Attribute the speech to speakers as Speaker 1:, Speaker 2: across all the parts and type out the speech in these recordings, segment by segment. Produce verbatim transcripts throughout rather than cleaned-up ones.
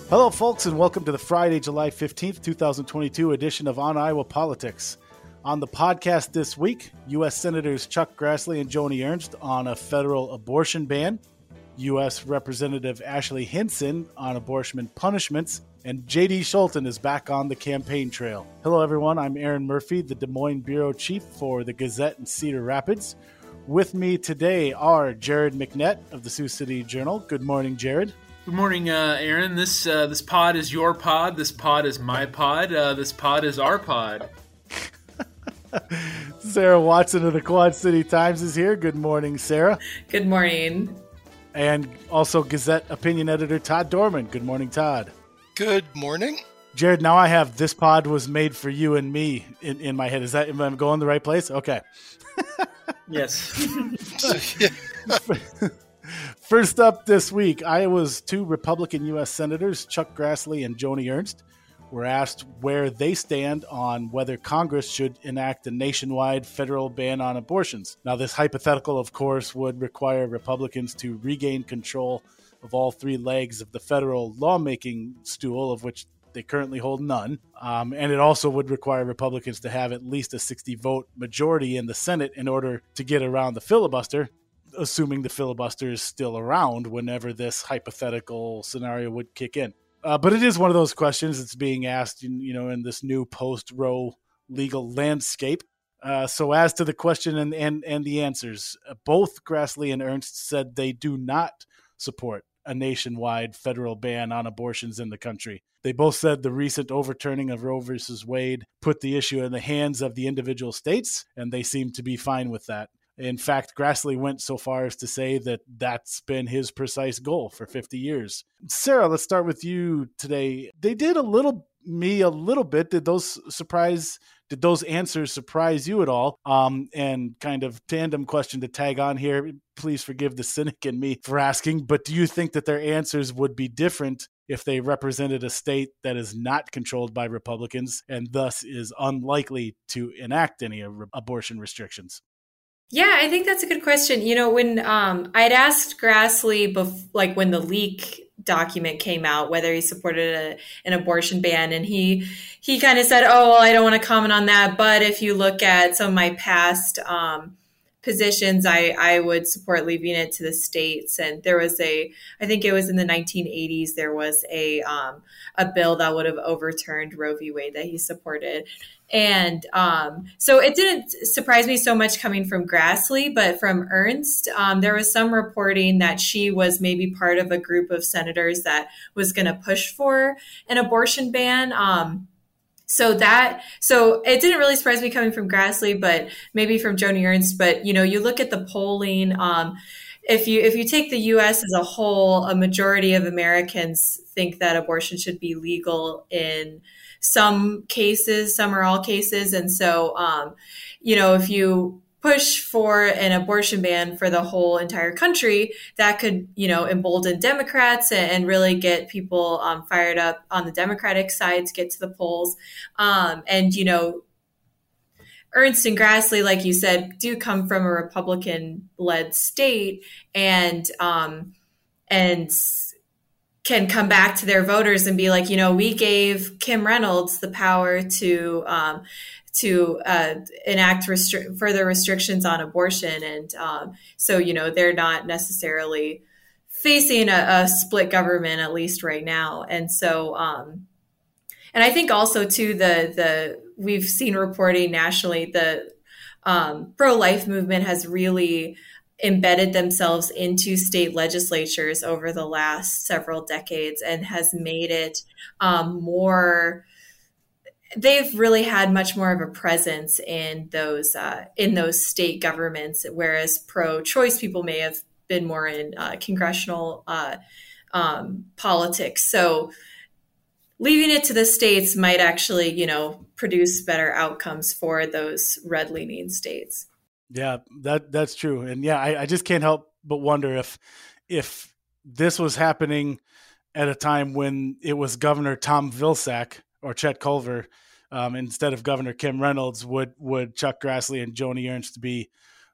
Speaker 1: Hello, folks, and welcome to the Friday, July fifteenth, twenty twenty-two edition of On Iowa Politics. On the podcast this week, U S Senators Chuck Grassley and Joni Ernst on a federal abortion ban, U S Representative Ashley Hinson on abortion punishments, and J D Scholten is back on the campaign trail. Hello, everyone. I'm Aaron Murphy, the Des Moines Bureau Chief for the Gazette in Cedar Rapids. With me today are Jared McNett of the Sioux City Journal. Good morning, Jared.
Speaker 2: Good morning, uh, Aaron. This uh, this pod is your pod. This pod is my pod. Uh, this pod is our pod.
Speaker 1: Sarah Watson of the Quad City Times is here. Good morning, Sarah.
Speaker 3: Good morning.
Speaker 1: And also Gazette opinion editor Todd Dorman. Good morning, Todd.
Speaker 4: Good morning.
Speaker 1: Jared, now I have this pod was made for you and me in, in my head. Is that, am I going the right place? Okay.
Speaker 2: Yes.
Speaker 1: First up this week, Iowa's two Republican U S Senators, Chuck Grassley and Joni Ernst, were asked where they stand on whether Congress should enact a nationwide federal ban on abortions. Now, this hypothetical, of course, would require Republicans to regain control of all three legs of the federal lawmaking stool, of which they currently hold none. Um, and it also would require Republicans to have at least a sixty-vote majority in the Senate in order to get around the filibuster, assuming the filibuster is still around whenever this hypothetical scenario would kick in. Uh, but it is one of those questions that's being asked, in, you know, in this new post-Roe legal landscape. Uh, so as to the question and, and, and the answers, uh, both Grassley and Ernst said they do not support a nationwide federal ban on abortions in the country. They both said the recent overturning of Roe versus Wade put the issue in the hands of the individual states, and they seem to be fine with that. In fact, Grassley went so far as to say that that's been his precise goal for fifty years. Sarah, let's start with you today. They did a little, me a little bit. Did those surprise, did those answers surprise you at all? Um, and kind of tandem question to tag on here. Please forgive the cynic in me for asking, but do you think that their answers would be different if they represented a state that is not controlled by Republicans and thus is unlikely to enact any abortion restrictions?
Speaker 3: Yeah, I think that's a good question. You know, when um, I'd asked Grassley, bef- like when the leak document came out, whether he supported a, an abortion ban, and he he kind of said, "Oh, well, I don't want to comment on that, but if you look at some of my past um, positions, I I would support leaving it to the states." And there was a, I think it was in the nineteen eighties, there was a um, a bill that would have overturned Roe v. Wade that he supported. And um, so it didn't surprise me so much coming from Grassley, but from Ernst, um, there was some reporting that she was maybe part of a group of senators that was going to push for an abortion ban. Um, so that, so it didn't really surprise me coming from Grassley, but maybe from Joni Ernst. But, you know, you look at the polling, um, if you if you take the U S as a whole, a majority of Americans think that abortion should be legal in some cases, some or all cases. And so, um, you know, if you push for an abortion ban for the whole entire country, that could, you know, embolden Democrats and really get people um, fired up on the Democratic side to get to the polls. Um, and, you know, Ernst and Grassley, like you said, do come from a Republican-led state, and um, and can come back to their voters and be like, you know, we gave Kim Reynolds the power to um, to uh, enact restri- further restrictions on abortion, and um, so you know they're not necessarily facing a, a split government, at least right now, and so. Um, And I think also, too, the the we've seen reporting nationally, the um, pro-life movement has really embedded themselves into state legislatures over the last several decades and has made it um, more. They've really had much more of a presence in those uh, in those state governments, whereas pro-choice people may have been more in uh, congressional uh, um, politics. So. Leaving it to the states might actually, you know, produce better outcomes for those red-leaning states.
Speaker 1: Yeah, that that's true. And yeah, I, I just can't help but wonder if if this was happening at a time when it was Governor Tom Vilsack or Chet Culver um, instead of Governor Kim Reynolds, would would Chuck Grassley and Joni Ernst be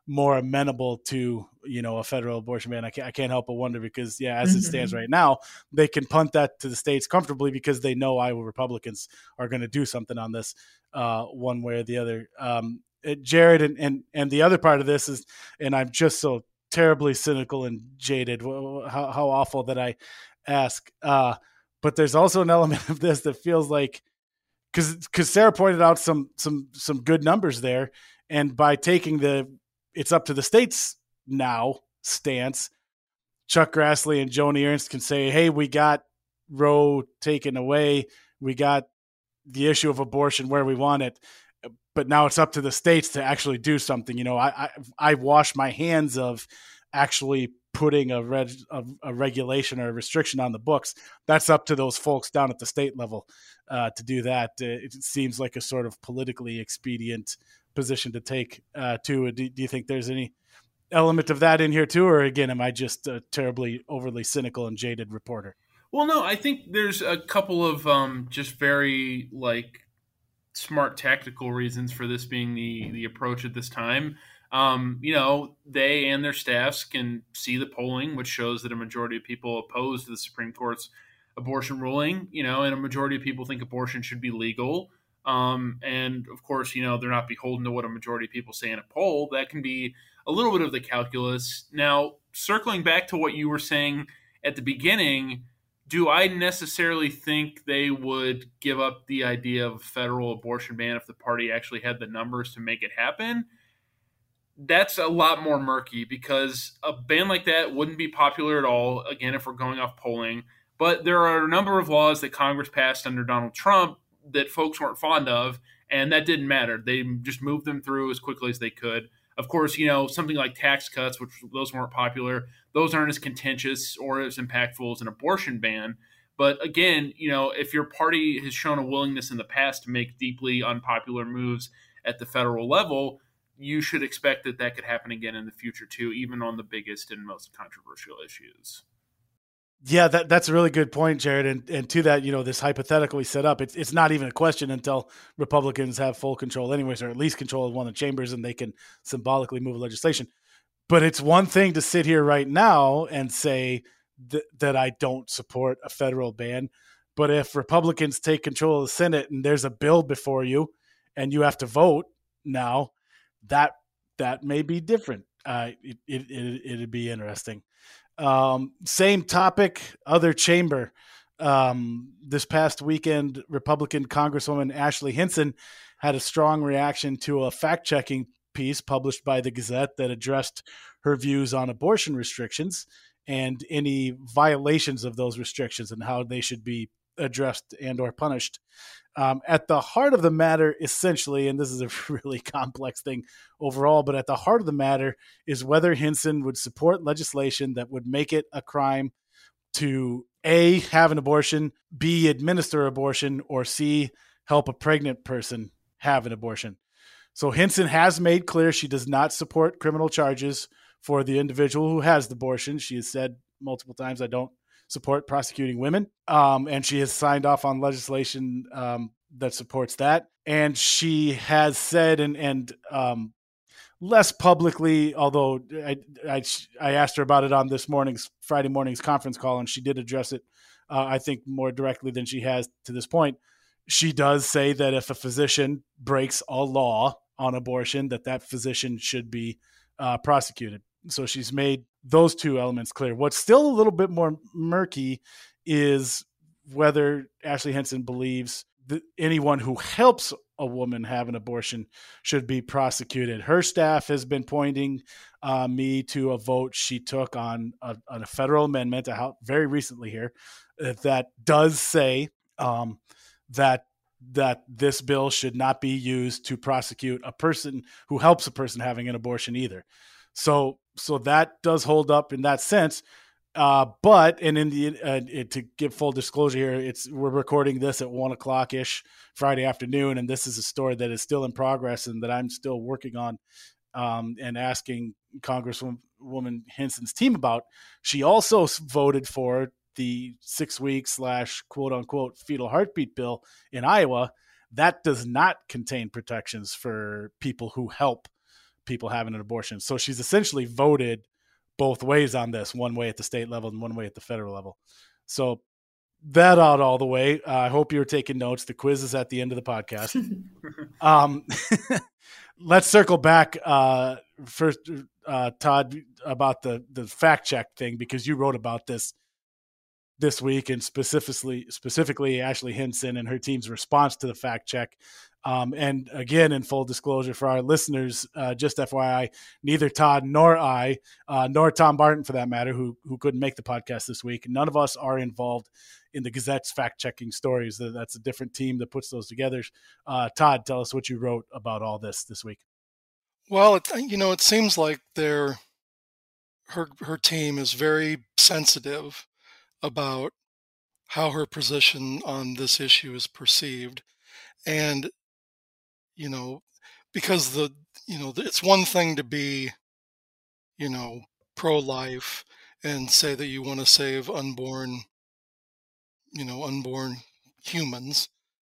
Speaker 1: more amenable to, you know, a federal abortion ban. I can't, I can't help but wonder because, yeah, as
Speaker 3: Mm-hmm.
Speaker 1: it stands right now, they can punt that to the states comfortably because they know Iowa Republicans are going to do something on this uh, one way or the other. Um, it, Jared, and, and and the other part of this is, and I'm just so terribly cynical and jaded, how, how awful that I ask. Uh, but there's also an element of this that feels like, because because Sarah pointed out some some some good numbers there, and by taking the it's up to the states now stance, Chuck Grassley and Joni Ernst can say, hey, we got Roe taken away. We got the issue of abortion where we want it. But now it's up to the states to actually do something. You know, I I, I wash my hands of actually putting a, reg, a, a regulation or a restriction on the books. That's up to those folks down at the state level uh, to do that. Uh, it seems like a sort of politically expedient position to take uh, too. Do, do you think there's any element of that in here too? Or again, am I just a terribly overly cynical and jaded reporter?
Speaker 2: Well, no, I think there's a couple of um, just very like smart tactical reasons for this being the, the approach at this time. Um, you know, they and their staffs can see the polling, which shows that a majority of people oppose the Supreme Court's abortion ruling, you know, and a majority of people think abortion should be legal. Um, and of course, you know, they're not beholden to what a majority of people say in a poll. That can be a little bit of the calculus. Now, circling back to what you were saying at the beginning, do I necessarily think they would give up the idea of a federal abortion ban if the party actually had the numbers to make it happen? That's a lot more murky because a ban like that wouldn't be popular at all, again, if we're going off polling. But there are a number of laws that Congress passed under Donald Trump that folks weren't fond of, and that didn't matter. They just moved them through as quickly as they could. Of course, you know, something like tax cuts, which those weren't popular, those aren't as contentious or as impactful as an abortion ban. But again, you know, if your party has shown a willingness in the past to make deeply unpopular moves at the federal level, you should expect that that could happen again in the future too, even on the biggest and most controversial issues.
Speaker 1: Yeah, that, that's a really good point, Jared. And and to that, you know, this hypothetical we set up, it's it's not even a question until Republicans have full control anyways, or at least control of one of the chambers, and they can symbolically move legislation. But it's one thing to sit here right now and say th- that I don't support a federal ban. But if Republicans take control of the Senate and there's a bill before you and you have to vote now, that that may be different. Uh, it, it, it, it'd be interesting. Um, same topic, other chamber. Um, this past weekend, Republican Congresswoman Ashley Hinson had a strong reaction to a fact-checking piece published by the Gazette that addressed her views on abortion restrictions and any violations of those restrictions and how they should be addressed and or punished. Um, at the heart of the matter, essentially, and this is a really complex thing overall, but at the heart of the matter is whether Hinson would support legislation that would make it a crime to A, have an abortion, B, administer abortion, or C, help a pregnant person have an abortion. So Hinson has made clear she does not support criminal charges for the individual who has the abortion. She has said multiple times, I don't support prosecuting women. Um, and she has signed off on legislation um, that supports that. And she has said, and, and um, less publicly, although I, I, I asked her about it on this morning's Friday morning's conference call, and she did address it, uh, I think, more directly than she has to this point. She does say that if a physician breaks a law on abortion, that that physician should be uh, prosecuted. So she's made those two elements clear. What's still a little bit more murky is whether Ashley Hinson believes that anyone who helps a woman have an abortion should be prosecuted. Her staff has been pointing uh, me to a vote she took on a, on a federal amendment uh, very recently here that does say um, that that this bill should not be used to prosecute a person who helps a person having an abortion either. So so that does hold up in that sense. Uh, but, and in the, uh, it, to give full disclosure here, it's, we're recording this at one o'clock ish Friday afternoon. And this is a story that is still in progress and that I'm still working on, um, and asking Congresswoman Hinson's team about. She also voted for the six week slash quote unquote fetal heartbeat bill in Iowa. That does not contain protections for people who help people having an abortion. So she's essentially voted both ways on this, one way at the state level and one way at the federal level. So that out all the way. Uh, I hope you're taking notes. The quiz is at the end of the podcast. um, let's circle back uh, first, uh, Todd, about the, the fact check thing, because you wrote about this this week, and specifically specifically Ashley Hinson and her team's response to the fact check. Um, and again, in full disclosure for our listeners, uh, just F Y I, neither Todd nor I, uh, nor Tom Barton for that matter, who who couldn't make the podcast this week, none of us are involved in the Gazette's fact-checking stories. That's a different team that puts those together. Uh, Todd, tell us what you wrote about all this this week.
Speaker 4: Well, it, you know, it seems like their her her team is very sensitive about how her position on this issue is perceived. And, you know, because the, you know, it's one thing to be, you know, pro-life and say that you want to save unborn, you know, unborn humans.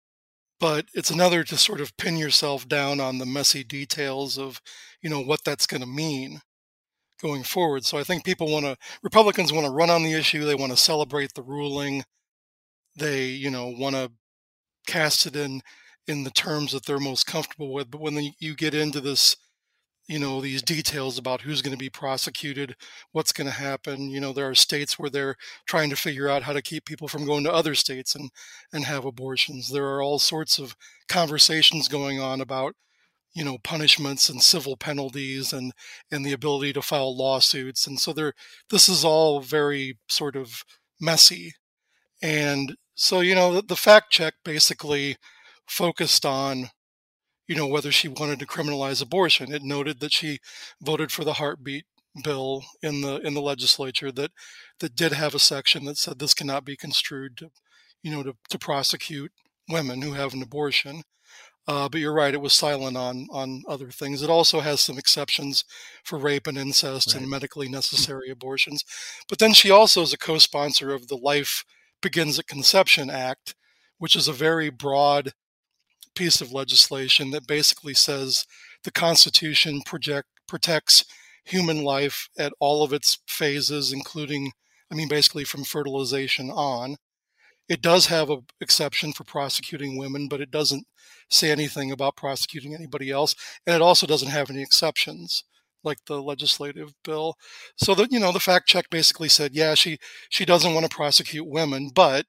Speaker 4: But it's another to sort of pin yourself down on the messy details of, you know, what that's going to mean going forward. So I think people want to, Republicans want to run on the issue. They want to celebrate the ruling. They, you know, want to cast it in, in the terms that they're most comfortable with. But when you get into this, you know, these details about who's going to be prosecuted, what's going to happen, you know, there are states where they're trying to figure out how to keep people from going to other states and, and have abortions. There are all sorts of conversations going on about, you know, punishments and civil penalties and, and the ability to file lawsuits. And so there, this is all very sort of messy. And so, you know, the, the fact check basically focused on, you know, whether she wanted to criminalize abortion. It noted that she voted for the heartbeat bill in the in the legislature that that did have a section that said this cannot be construed to, you know, to, to prosecute women who have an abortion. Uh, but you're right, it was silent on on other things. It also has some exceptions for rape and incest right. and medically necessary abortions. But then she also is a co-sponsor of the Life Begins at Conception Act, which is a very broad piece of legislation that basically says the Constitution project, protects human life at all of its phases, including, I mean, basically from fertilization on. It does have an exception for prosecuting women, but it doesn't say anything about prosecuting anybody else. And it also doesn't have any exceptions like the legislative bill. So that, you know, the fact check basically said, yeah, she, she doesn't want to prosecute women, but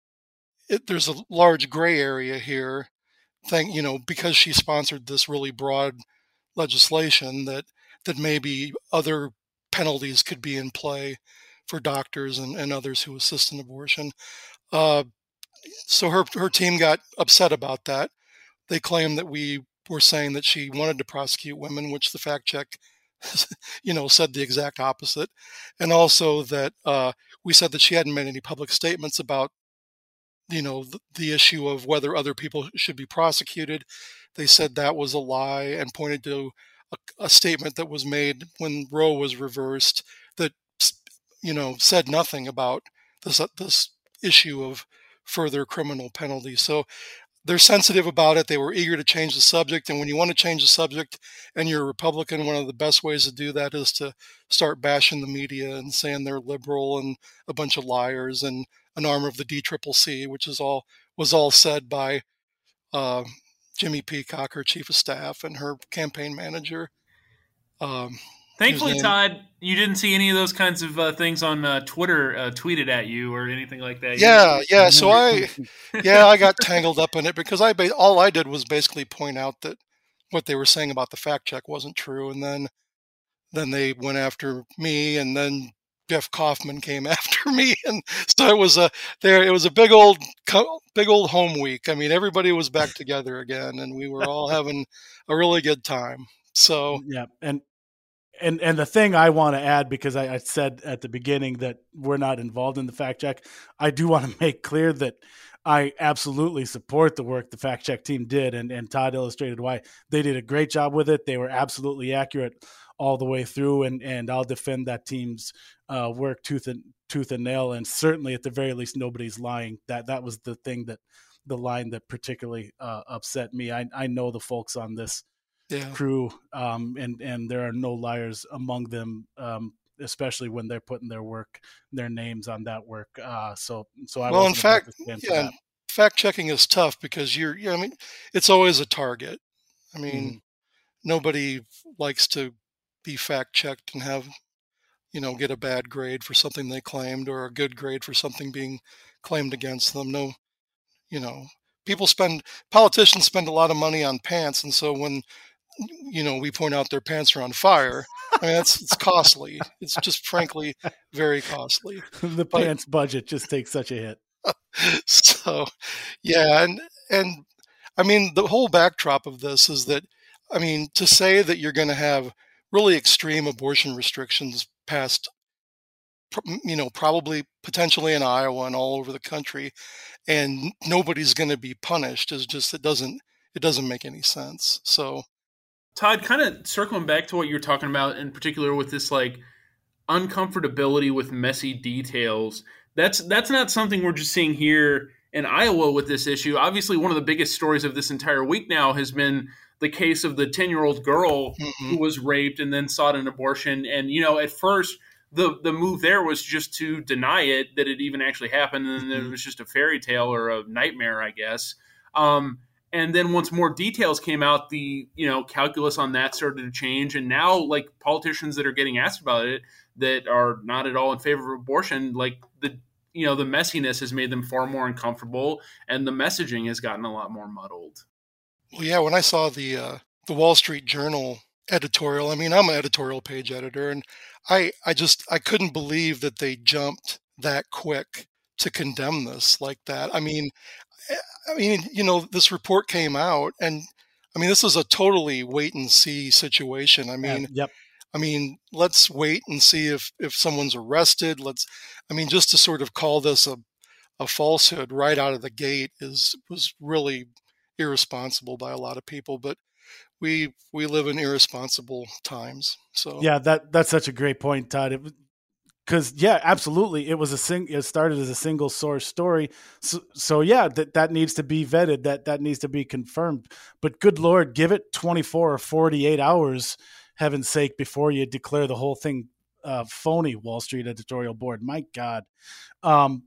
Speaker 4: it, there's a large gray area here. Thing, you know, because she sponsored this really broad legislation that that maybe other penalties could be in play for doctors and, and others who assist in abortion. Uh, so her her team got upset about that. They claimed that we were saying that she wanted to prosecute women, which the fact check, you know, said the exact opposite, and also that uh, we said that she hadn't made any public statements about, you know, the, the issue of whether other people should be prosecuted. They said that was a lie and pointed to a, a statement that was made when Roe was reversed that, you know, said nothing about this, this issue of further criminal penalties. So they're sensitive about it. They were eager to change the subject. And when you want to change the subject and you're a Republican, one of the best ways to do that is to start bashing the media and saying they're liberal and a bunch of liars and an arm of the D C C C, which is all was all said by uh, Jimmy Peacock, her chief of staff, and her campaign manager. Um,
Speaker 2: Thankfully,
Speaker 4: name,
Speaker 2: Todd, you didn't see any of those kinds of uh, things on uh, Twitter uh, tweeted at you or anything like that.
Speaker 4: Yeah, yeah. So I, yeah, I got tangled up in it because I all I did was basically point out that what they were saying about the fact check wasn't true, and then then they went after me, and then Jeff Kaufman came after me, and so it was a there. It was a big old, big old home week. I mean, everybody was back together again, and we were all having a really good time. So
Speaker 1: yeah, and and and the thing I want to add, because I, I said at the beginning that we're not involved in the fact check, I do want to make clear that I absolutely support the work the fact check team did, and and Todd illustrated why they did a great job with it. They were absolutely accurate all the way through, and and I'll defend that team's uh, work tooth and tooth and nail. And certainly, at the very least, nobody's lying. That that was the thing that the line that particularly uh, upset me. I I know the folks on this
Speaker 4: yeah.
Speaker 1: crew, um, and and there are no liars among them, um, especially when they're putting their work, their names on that work. Uh, so so I
Speaker 4: Well, in
Speaker 1: wasn't about
Speaker 4: fact,
Speaker 1: to stand for
Speaker 4: yeah,
Speaker 1: that.
Speaker 4: fact checking is tough because you're, yeah, I mean, it's always a target. I mean,
Speaker 1: Mhm.
Speaker 4: nobody likes to be fact checked and have, you know, get a bad grade for something they claimed or a good grade for something being claimed against them. No, you know, people spend, politicians spend a lot of money on pants. And so when, you know, we point out their pants are on fire, I mean, that's, it's costly. It's just frankly very costly.
Speaker 1: The
Speaker 4: But
Speaker 1: pants budget just takes such a hit.
Speaker 4: so, yeah. And, and I mean, the whole backdrop of this is that, I mean, to say that you're going to have really extreme abortion restrictions passed, you know, probably potentially in Iowa and all over the country, and nobody's going to be punished is just, it doesn't, it doesn't make any sense. So,
Speaker 2: Todd, kind of circling back to what you're talking about in particular with this like uncomfortability with messy details. That's that's not something we're just seeing here in Iowa with this issue. Obviously, one of the biggest stories of this entire week now has been the case of the ten-year-old girl
Speaker 4: mm-hmm.
Speaker 2: who was raped and then sought an abortion. And, you know, at first, the, the move there was just to deny it, that it even actually happened, and
Speaker 4: mm-hmm.
Speaker 2: it was just a fairy tale or a nightmare, I guess. Um, and then once more details came out, the, you know, calculus on that started to change. And now, like, politicians that are getting asked about it that are not at all in favor of abortion, like, the you know, the messiness has made them far more uncomfortable, and the messaging has gotten a lot more muddled.
Speaker 4: Well, yeah, when I saw the uh, the Wall Street Journal editorial, I mean, I'm an editorial page editor, and I I just I couldn't believe that they jumped that quick to condemn this like that. I mean, I mean, you know, this report came out, and I mean, this is a totally wait and see situation. I mean,
Speaker 1: Uh, yep.
Speaker 4: I mean, let's wait and see if, if someone's arrested. Let's, I mean, just to sort of call this a, a falsehood right out of the gate is was really irresponsible by a lot of people. But we we live in irresponsible times. So
Speaker 1: Yeah, that that's such a great point, Todd. Because yeah, absolutely, it was a sing. It started as a single source story. So, so yeah, that that needs to be vetted. That that needs to be confirmed. But good Lord, give it twenty-four or forty-eight hours. Heaven's sake, before you declare the whole thing uh, phony, Wall Street editorial board. My God, um,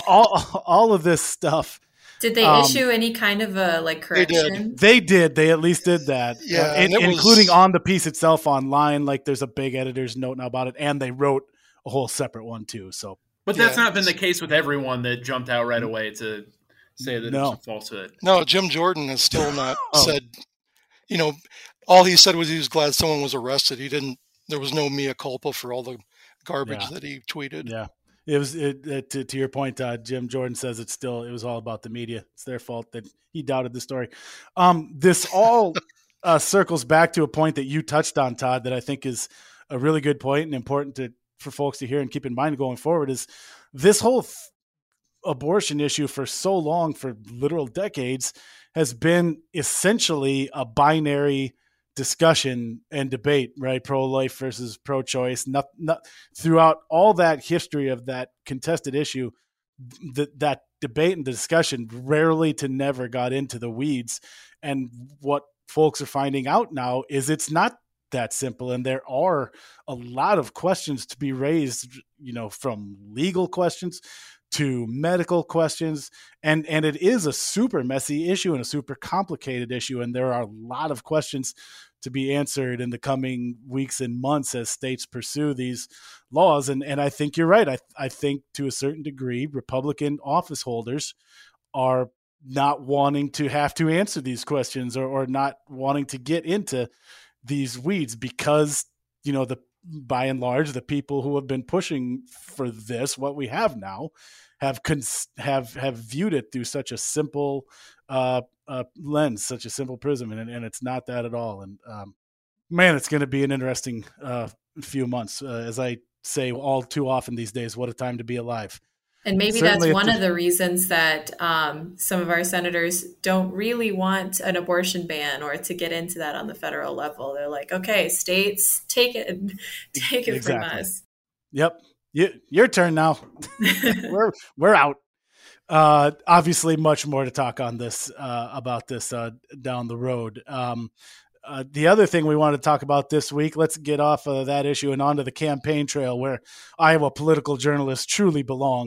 Speaker 1: all all of this stuff.
Speaker 3: Did they um, issue any kind of a like correction?
Speaker 4: They did.
Speaker 1: They did. They at least did that.
Speaker 4: Yeah,
Speaker 1: uh, and,
Speaker 4: and
Speaker 1: including
Speaker 4: was...
Speaker 1: on the piece itself online. Like there's a big editor's note now about it, and they wrote a whole separate one too. So,
Speaker 2: but that's yeah, not been the case with everyone that jumped out right away to say that
Speaker 1: no.
Speaker 2: it's a falsehood.
Speaker 4: No, Jim Jordan has still not
Speaker 1: oh.
Speaker 4: said. You know, all he said was he was glad someone was arrested. He didn't. There was no mea culpa for all the garbage
Speaker 1: yeah.
Speaker 4: that he tweeted.
Speaker 1: Yeah, it was. It, it, to, to your point, uh, Jim Jordan says it's still. It was all about the media. It's their fault that he doubted the story. Um, this all uh, circles back to a point that you touched on, Todd, that I think is a really good point and important to for folks to hear and keep in mind going forward. Is this whole th- abortion issue for so long, for literal decades, has been essentially a binary discussion and debate, right? Pro-life versus pro-choice. Not, not, throughout all that history of that contested issue, th- that debate and discussion rarely to never got into the weeds. And what folks are finding out now is it's not that simple. And there are a lot of questions to be raised, you know, from legal questions to medical questions. And, and it is a super messy issue and a super complicated issue. And there are a lot of questions to be answered in the coming weeks and months as states pursue these laws. And, and I think you're right. I, I think to a certain degree, Republican office holders are not wanting to have to answer these questions or, or not wanting to get into these weeds because, you know, the, by and large, the people who have been pushing for this, what we have now, have cons- have have viewed it through such a simple uh, uh, lens, such a simple prism, and, and it's not that at all. And um, man, it's going to be an interesting uh, few months. Uh, as I say all too often these days, what a time to be alive.
Speaker 3: And maybe Certainly that's one the- of the reasons that um, some of our senators don't really want an abortion ban or to get into that on the federal level. They're like, okay, states, take it, take it
Speaker 1: exactly.
Speaker 3: from us.
Speaker 1: Yep. You, your turn now. we're we're out. Uh, obviously, much more to talk on this uh, about this uh, down the road. Um, Uh, the other thing we want to talk about this week, let's get off of that issue and onto the campaign trail where Iowa political journalists truly belong.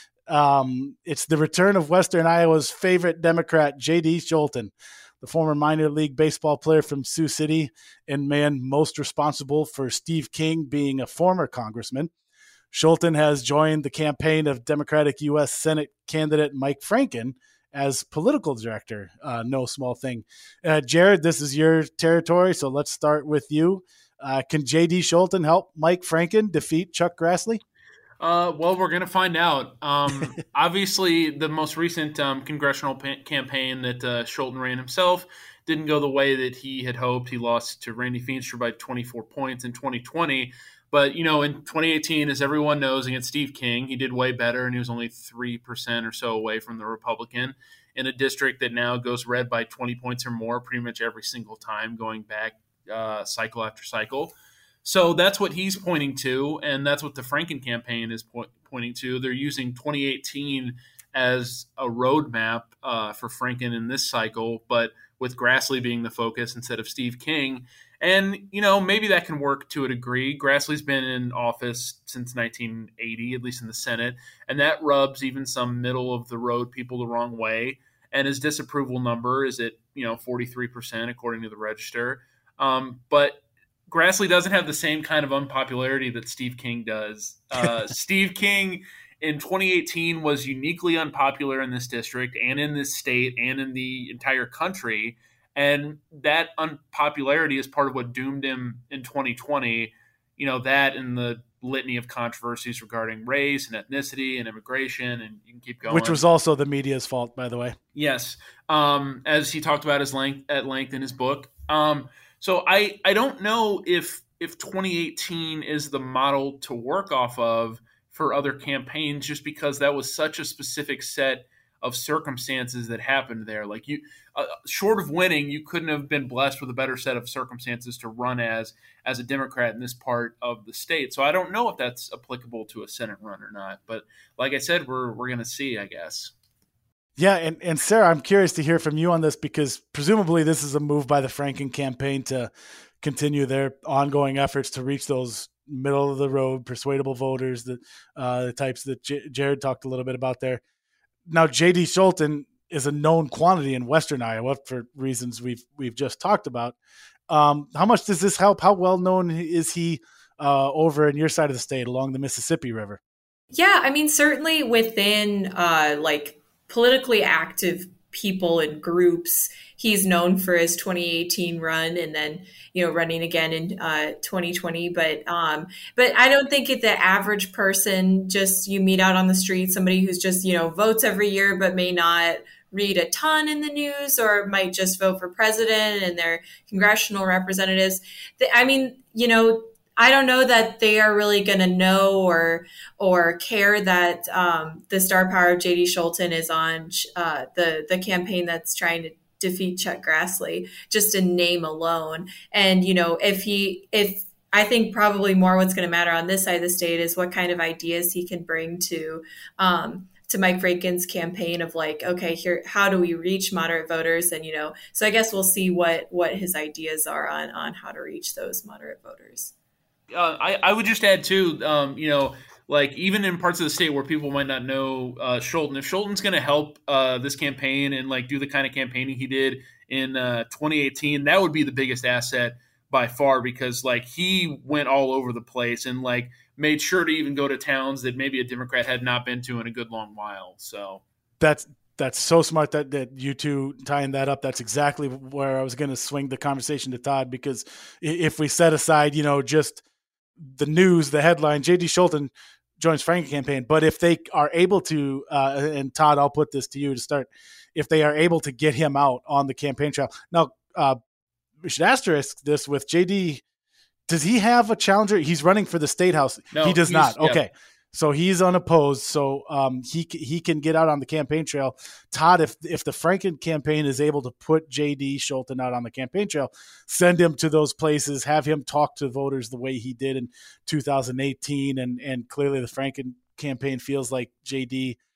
Speaker 1: Um, it's the return of Western Iowa's favorite Democrat, J D Scholten, the former minor league baseball player from Sioux City and man most responsible for Steve King being a former congressman. Scholten has joined the campaign of Democratic U S Senate candidate Mike Franken as political director. Uh, no small thing. Uh, Jared, this is your territory, so let's start with you. Uh, can J D Scholten help Mike Franken defeat Chuck Grassley?
Speaker 2: Uh, well, we're going to find out. Um, obviously, the most recent um, congressional pa- campaign that uh, Scholten ran himself didn't go the way that he had hoped. He lost to Randy Feenstra by twenty-four points in twenty twenty. But, you know, in twenty eighteen, as everyone knows, against Steve King, he did way better, and he was only three percent or so away from the Republican in a district that now goes red by twenty points or more pretty much every single time, going back uh, cycle after cycle. So that's what he's pointing to, and that's what the Franken campaign is po- pointing to. They're using twenty eighteen as a roadmap uh, for Franken in this cycle, but with Grassley being the focus instead of Steve King. And, you know, maybe that can work to a degree. Grassley's been in office since nineteen eighty, at least in the Senate, and that rubs even some middle-of-the-road people the wrong way. And his disapproval number is at, you know, forty-three percent, according to the Register. Um, but Grassley doesn't have the same kind of unpopularity that Steve King does. Uh, Steve King in twenty eighteen was uniquely unpopular in this district and in this state and in the entire country. And that unpopularity is part of what doomed him in twenty twenty. You know, that and the litany of controversies regarding race and ethnicity and immigration, and you can keep going.
Speaker 1: Which was also the media's fault, by the way.
Speaker 2: Yes. Um, as he talked about his length, at length in his book. Um, so I, I don't know if if twenty eighteen is the model to work off of for other campaigns, just because that was such a specific set of circumstances that happened there. Like you, uh, short of winning, you couldn't have been blessed with a better set of circumstances to run as as a Democrat in this part of the state. So I don't know if that's applicable to a Senate run or not. But like I said, we're we're going to see, I guess.
Speaker 1: Yeah, and, and Sarah, I'm curious to hear from you on this because presumably this is a move by the Franken campaign to continue their ongoing efforts to reach those middle-of-the-road, persuadable voters, the, uh, the types that J- Jared talked a little bit about there. Now, J D Scholten is a known quantity in Western Iowa for reasons we've we've just talked about. Um, how much does this help? How well known is he uh, over in your side of the state along the Mississippi River?
Speaker 3: Yeah, I mean, certainly within uh, like politically active people and groups, he's known for his twenty eighteen run and then, you know, running again in uh, twenty twenty. But um, but I don't think it, the average person, just you meet out on the street, somebody who's just, you know, votes every year but may not read a ton in the news or might just vote for president and their congressional representatives. I mean, you know, I don't know that they are really going to know or or care that um, the star power of J D Scholten is on uh, the the campaign that's trying to defeat Chuck Grassley, just in name alone. And you know, if he if I think probably more what's going to matter on this side of the state is what kind of ideas he can bring to um, to Mike Franken's campaign of like, okay, here, how do we reach moderate voters? And you know, so I guess we'll see what what his ideas are on on how to reach those moderate voters.
Speaker 2: Uh, I, I would just add, too, um, you know, like even in parts of the state where people might not know uh, Scholten, if Scholten's going to help uh, this campaign and like do the kind of campaigning he did in uh, twenty eighteen, that would be the biggest asset by far because like he went all over the place and like made sure to even go to towns that maybe a Democrat had not been to in a good long while. So
Speaker 1: that's That's so smart that, that you two tying that up. That's exactly where I was going to swing the conversation to Todd, because if we set aside, you know, just the news, the headline, J D Scholten joins Franken campaign, but if they are able to, uh, and Todd, I'll put this to you to start, if they are able to get him out on the campaign trail. Now, uh, we should asterisk this with J D. Does he have a challenger? He's running for the state house.
Speaker 2: No,
Speaker 1: he does not.
Speaker 2: Yeah.
Speaker 1: Okay. So he's unopposed, so um, he he can get out on the campaign trail. Todd, if if the Franken campaign is able to put J D Scholten out on the campaign trail, send him to those places, have him talk to voters the way he did in two thousand eighteen, and and clearly the Franken campaign feels like J D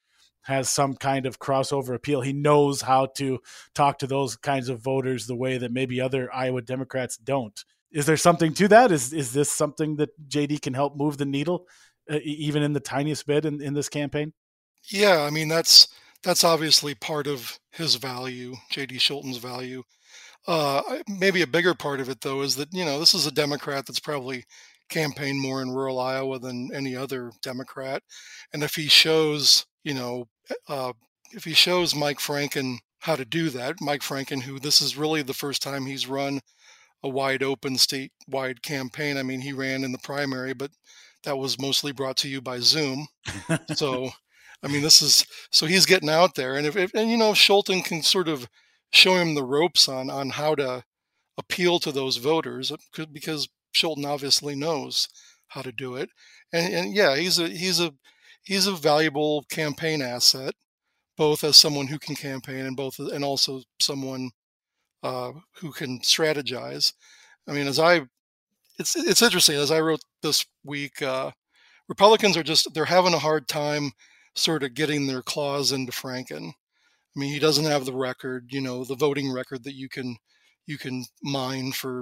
Speaker 1: has some kind of crossover appeal. He knows how to talk to those kinds of voters the way that maybe other Iowa Democrats don't. Is there something to that? Is is this something that J D can help move the needle, uh, even in the tiniest bit in, in this campaign?
Speaker 4: Yeah, I mean, that's that's obviously part of his value, J D Scholten's value. Uh, maybe a bigger part of it, though, is that, you know, this is a Democrat that's probably campaigned more in rural Iowa than any other Democrat. And if he shows, you know, uh, if he shows Mike Franken how to do that, Mike Franken, who this is really the first time he's run a wide open statewide campaign. I mean, he ran in the primary, but that was mostly brought to you by Zoom. So, I mean, this is, so he's getting out there. And if, if and you know, Scholten can sort of show him the ropes on, on how to appeal to those voters, because Scholten obviously knows how to do it. And, and yeah, he's a, he's a, he's a valuable campaign asset, both as someone who can campaign and both, and also someone uh, who can strategize. I mean, as I, it's, it's interesting, as I wrote this week, uh, Republicans are just, they're having a hard time sort of getting their claws into Franken. I mean, he doesn't have the record, you know, the voting record that you can, you can mine for,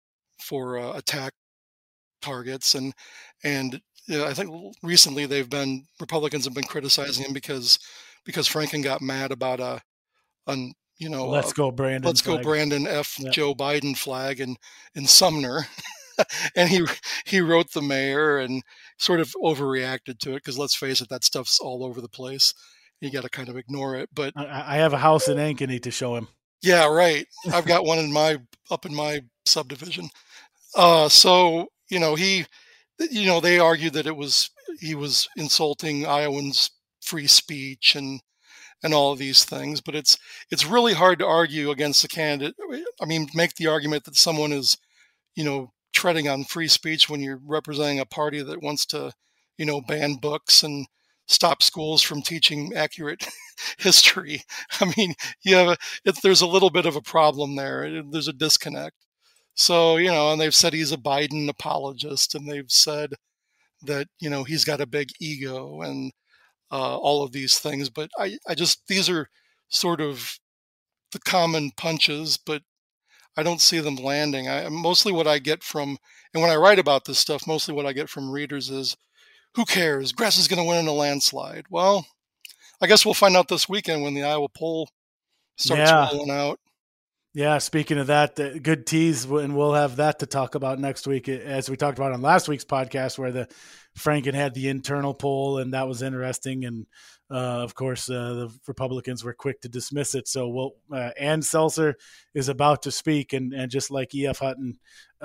Speaker 4: for uh, attack targets. And, and you know, I think recently they've been, Republicans have been criticizing him because, because Franken got mad about a, an, you know,
Speaker 1: let's
Speaker 4: uh,
Speaker 1: go Brandon,
Speaker 4: let's
Speaker 1: flag.
Speaker 4: go Brandon F.
Speaker 1: Yep.
Speaker 4: Joe Biden flag in, in Sumner. And he, he wrote the mayor and sort of overreacted to it. Cause let's face it, that stuff's all over the place. You got to kind of ignore it, but
Speaker 1: I, I have a house in Ankeny to show him.
Speaker 4: Yeah, right. I've got one in my, up in my subdivision. Uh, so, you know, he, you know, they argued that it was, he was insulting Iowans' free speech and, and all of these things, but it's, it's really hard to argue against a candidate. I mean, make the argument that someone is, you know, treading on free speech when you're representing a party that wants to, you know, ban books and stop schools from teaching accurate history. I mean, you have a, it, there's a little bit of a problem there. There's a disconnect. So, you know, and they've said he's a Biden apologist, and they've said that, you know, he's got a big ego and uh, all of these things. But I, I just, these are sort of the common punches, but I don't see them landing. I mostly what I get from, and when I write about this stuff, mostly what I get from readers is, who cares? Grass is going to win in a landslide. Well, I guess we'll find out this weekend when the Iowa poll starts
Speaker 1: yeah.
Speaker 4: rolling out.
Speaker 1: Yeah, speaking of that, uh, good tease, and we'll have that to talk about next week, as we talked about on last week's podcast, where the Franken had the internal poll, and that was interesting. And uh, of course, uh, the Republicans were quick to dismiss it. So we'll, uh, Ann Seltzer is about to speak, and, and just like E F. Hutton,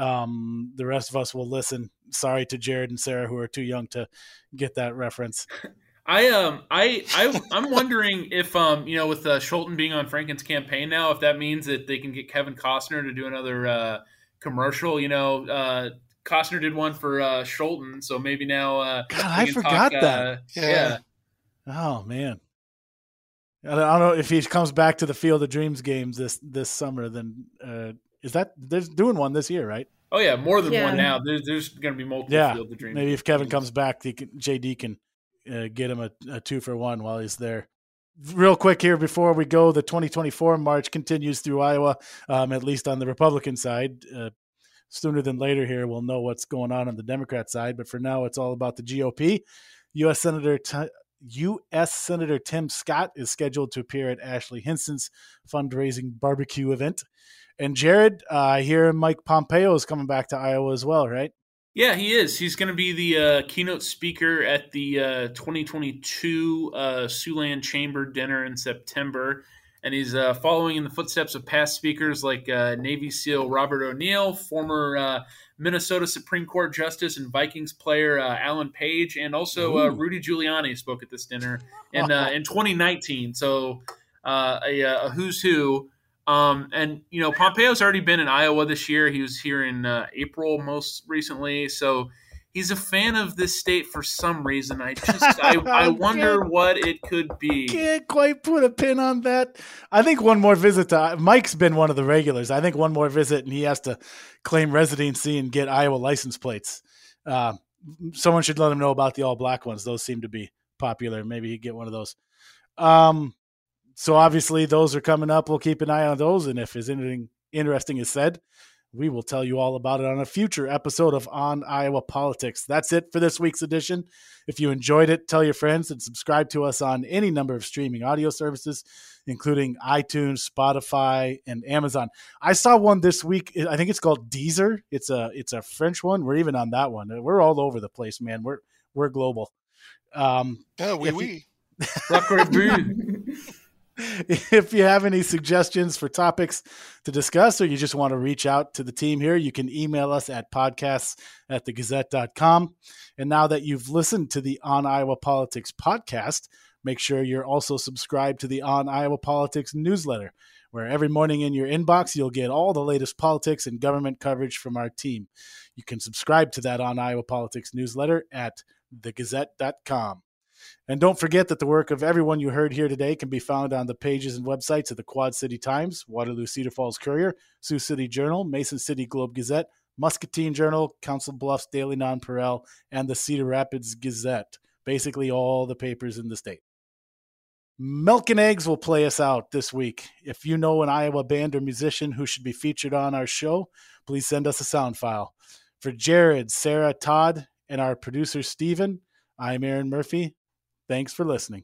Speaker 1: um, the rest of us will listen. Sorry to Jared and Sarah, who are too young to get that reference.
Speaker 2: I um I I I'm wondering if um you know with uh, Scholten being on Franken's campaign now, if that means that they can get Kevin Costner to do another uh, commercial. You know, uh, Costner did one for uh, Scholten, so maybe now. Uh,
Speaker 1: God, I forgot
Speaker 2: talk,
Speaker 1: that.
Speaker 2: Uh,
Speaker 4: yeah.
Speaker 2: yeah.
Speaker 1: Oh man. I don't know if he comes back to the Field of Dreams games this this summer. Then uh, is that they're doing one this year, right?
Speaker 2: Oh yeah, more than
Speaker 3: yeah.
Speaker 2: one now. There's there's going to be multiple
Speaker 1: yeah.
Speaker 2: Field of Dreams.
Speaker 1: Maybe if Kevin comes back, he can, J D can. Uh, get him a, a two for one while he's there. Real quick here before we go, the twenty twenty-four march continues through Iowa, um, at least on the Republican side. Uh, sooner than later here, we'll know what's going on on the Democrat side. But for now, it's all about the G O P. U S Senator T- U S Senator Tim Scott is scheduled to appear at Ashley Hinson's fundraising barbecue event. And Jared, uh, I hear Mike Pompeo is coming back to Iowa as well, right?
Speaker 2: Yeah, he is. He's going to be the uh, keynote speaker at the uh, twenty twenty-two uh, Siouxland Chamber dinner in September. And he's uh, following in the footsteps of past speakers like uh, Navy SEAL Robert O'Neill, former uh, Minnesota Supreme Court Justice and Vikings player uh, Alan Page, and also uh, Rudy Giuliani spoke at this dinner in, uh, in twenty nineteen. So uh, a, a who's who. Um, and, you know, Pompeo's already been in Iowa this year. He was here in uh, April most recently. So he's a fan of this state for some reason. I just I, I wonder what it could be.
Speaker 1: Can't quite put a pin on that. I think one more visit to Mike's been one of the regulars. I think one more visit and he has to claim residency and get Iowa license plates. Uh, someone should let him know about the all black ones. Those seem to be popular. Maybe he'd get one of those. Um, so obviously those are coming up. We'll keep an eye on those. And if there's anything interesting is said, we will tell you all about it on a future episode of On Iowa Politics. That's it for this week's edition. If you enjoyed it, tell your friends and subscribe to us on any number of streaming audio services, including iTunes, Spotify, and Amazon. I saw one this week. I think it's called Deezer. It's a it's a French one. We're even on that one. We're all over the place, man. We're we're global. Um,
Speaker 4: yeah, oui, oui.
Speaker 1: If you have any suggestions for topics to discuss, or you just want to reach out to the team here, you can email us at podcasts at the gazette dot com. And now that you've listened to the On Iowa Politics podcast, make sure you're also subscribed to the On Iowa Politics newsletter, where every morning in your inbox, you'll get all the latest politics and government coverage from our team. You can subscribe to that On Iowa Politics newsletter at the gazette dot com. And don't forget that the work of everyone you heard here today can be found on the pages and websites of the Quad City Times, Waterloo Cedar Falls Courier, Sioux City Journal, Mason City Globe Gazette, Muscatine Journal, Council Bluffs Daily Nonpareil, and the Cedar Rapids Gazette. Basically all the papers in the state. Milk and Eggs will play us out this week. If you know an Iowa band or musician who should be featured on our show, please send us a sound file. For Jared, Sarah, Todd, and our producer, Stephen, I'm Aaron Murphy. Thanks for listening.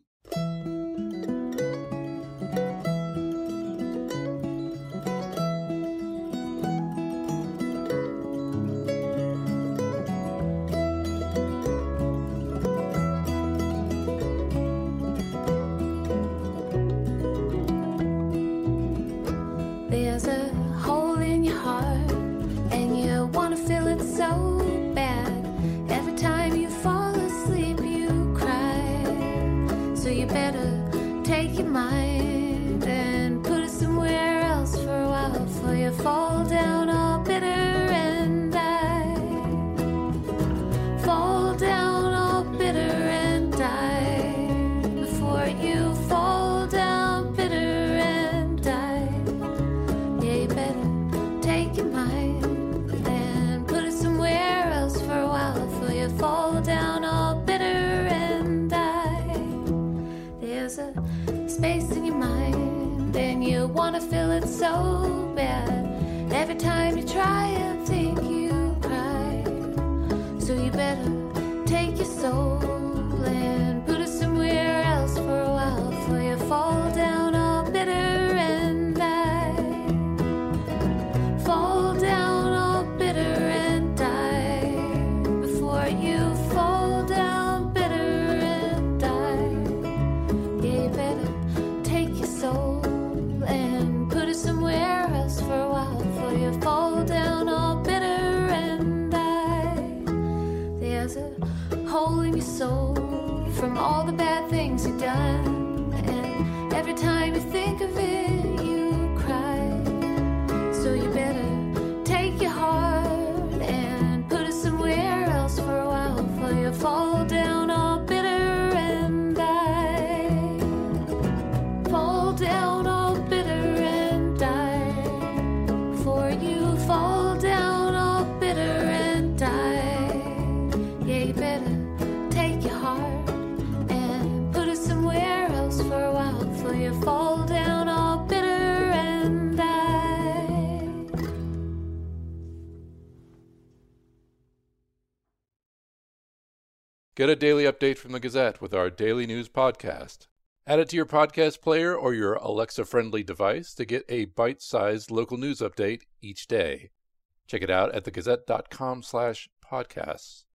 Speaker 5: There's a hole in your heart, and you want to fill it so bad. Every time you fall asleep, you cry. So you better take your mind and put it somewhere else for a while before you fall down all bitter and die. Fall down all bitter and die before you fall down bitter and die. Yeah, you better take your mind and put it somewhere else for a while before you fall down all bitter and die. There's a space in your mind and you want to fill it so bad. Every time you try and think, you cry. So you better take your soul and put it somewhere else for a while before you fall down all bitter and die. Fall down all bitter and die before you fall down bitter and die. Yeah, you better take your soul and put it somewhere else for a while before you fall down all bitter and die. There's a hole in your soul from all the bad things you've done, and every time you think of it, you cry. So you better take your heart and put it somewhere else for a while before you fall down all bitter and die. Fall down all bitter and die before you fall down all bitter and die. Yeah, you better take your heart and put it somewhere else for a while before you fall down all bitter and die.
Speaker 6: Get a daily update from the Gazette with our daily news podcast. Add it to your podcast player or your Alexa-friendly device to get a bite-sized local news update each day. Check it out at thegazette dot com slash podcasts.